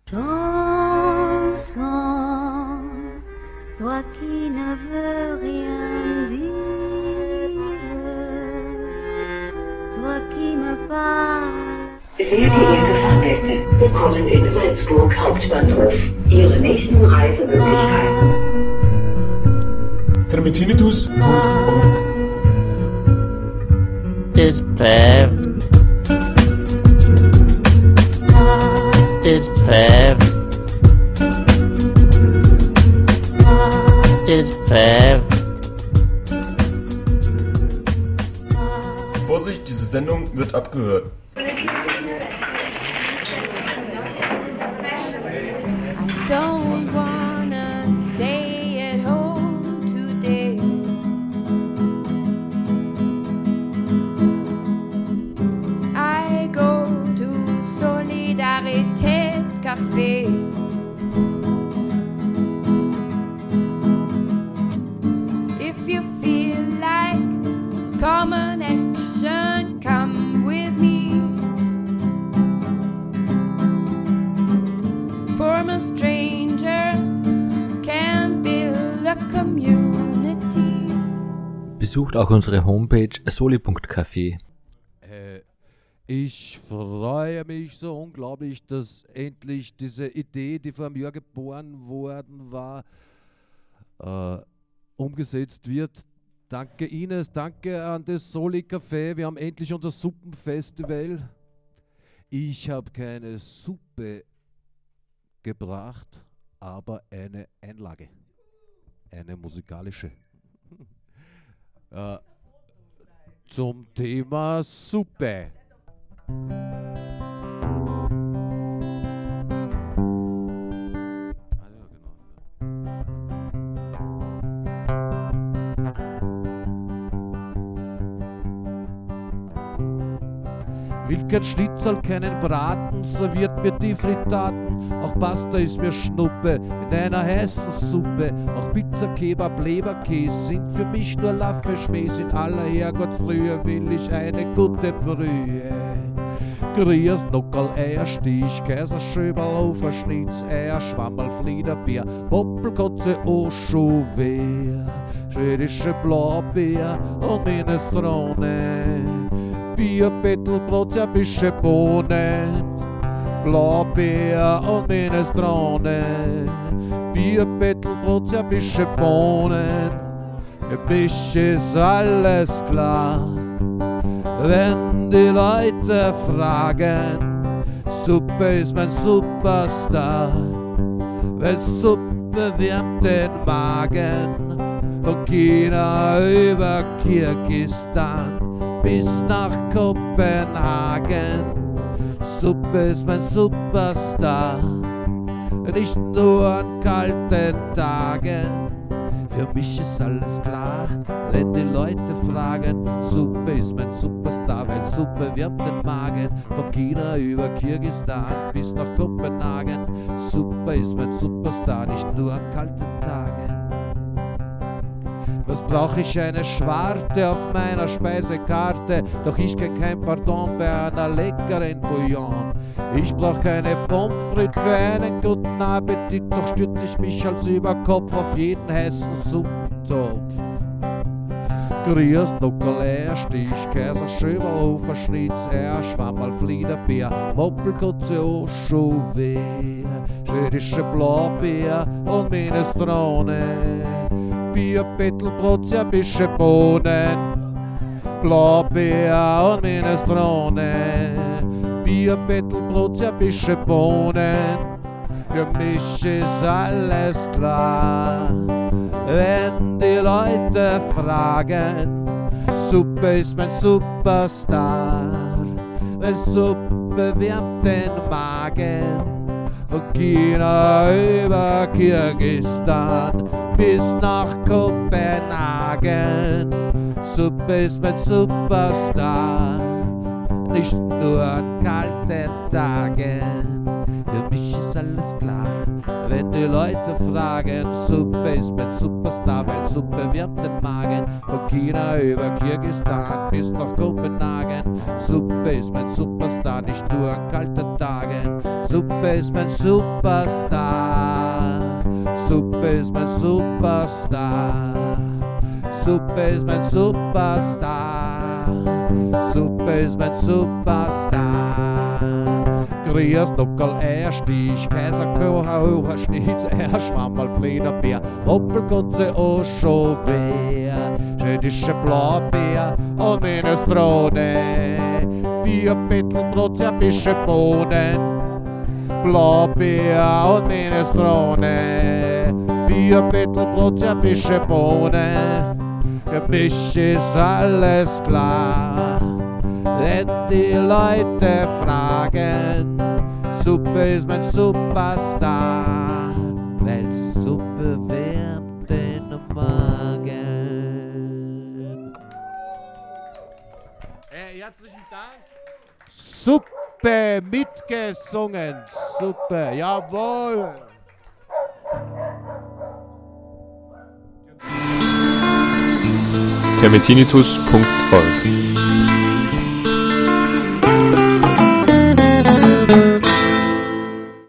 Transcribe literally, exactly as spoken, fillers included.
Chanson, toi qui ne veux rien dire, toi qui me parles. Sehr geehrte Fahrgäste, willkommen in Salzburg Hauptbahnhof. Ihre nächsten Reisemöglichkeiten. termitinitus punkt org This path. This path. This path. Vorsicht, diese Sendung wird abgehört. I don't wanna stay at home today. I go to Solidaritätscafé. If you feel like common action, come with me. Former strangers can build a community. Besucht auch unsere Homepage soli punkt café. Äh, ich freue mich so unglaublich, dass endlich diese Idee, die vor einem Jahr geboren worden war, äh, umgesetzt wird. Danke Ines, danke an das Soli Café. Wir haben endlich unser Suppenfestival. Ich habe keine Suppe gebracht, aber eine Einlage, eine musikalische. äh, zum Thema Suppe. Will kein Schnitzel, keinen Braten, serviert mir die Frittaten. Auch Pasta ist mir Schnuppe in einer heißen Suppe. Auch Pizza, Kebab, Leberkäse sind für mich nur Laffeschmäß. In aller Herrgottsfrühe will ich eine gute Brühe. Grieß, Nockerl, Eierstich, Kaiserschöberl, Hoferschnitz, Eier, Schwammerl, Fliederbeer, Moppelkotze, Oschowehr, schwedische Blaubeer und Minestrone. Bier, Bettelbrot, serbische Bohnen, Blaubeer und Minestrone. Bier, Bettelbrot, serbische Bohnen, für mich ist alles klar. Wenn die Leute fragen, Suppe ist mein Superstar, weil Suppe wärmt den Magen, von China über Kirgisistan bis nach Kopenhagen. Suppe ist mein Superstar, nicht nur an kalten Tagen. Für mich ist alles klar, wenn die Leute fragen, Suppe ist mein Superstar, weil Suppe wärmt den Magen, von China über Kirgisistan bis nach Kopenhagen. Suppe ist mein Superstar, nicht nur an kalten Tagen. Was brauch ich eine Schwarte auf meiner Speisekarte? Doch ich kenn kein Pardon bei einer leckeren Bouillon. Ich brauch keine Pommes frites für einen guten Appetit, doch stürz ich mich Hals über Kopf auf jeden heißen Suppentopf. Grieß, Nockerl, Eierstich, Kaiserschöberl, Hoferschnitz, Eier, Schwammerl, Fliederbeer, Moppelkotze, Oschowehr, schwedische Blaubeer und Minestrone. Bier, Bettelbrot, serbische Bohnen, Blaubeer und Minestrone. Bier, Bettelbrot, serbische Bohnen, für mich ist alles klar. Wenn die Leute fragen, Suppe ist mein Superstar, weil Suppe wärmt den Magen, von China über Kirgisistan bis nach Kopenhagen. Suppe ist mein Superstar, nicht nur an kalten Tagen. Für mich ist alles klar, wenn die Leute fragen, Suppe ist mein Superstar, weil Suppe wärmt den Magen, von China über Kirgisistan bis nach Kopenhagen. Suppe ist mein Superstar, nicht nur an kalten Tagen. Suppe ist mein Superstar. Suppe ist mein Superstar. Suppe ist mein Superstar. Suppe ist mein Superstar. Grüß, Nuckel, Eierstich, Käserkuchen, Hoher Schnitz, Eierschwammerl, Fliederbär, Hoppelkotze, Oschowehr, schwedische Blaubeer und Minestrone, Bierbettelbrot, serbische Bohnen, Blaubeer und Minestrone, Bierbettelbrot, serbische Bohnen, für mich ist alles klar. Wenn die Leute fragen, Suppe ist mein Superstar, weil Suppe wärmt den Magen. Hey, herzlichen Dank. Suppe mitgesungen, Suppe, jawohl. termitinitus punkt org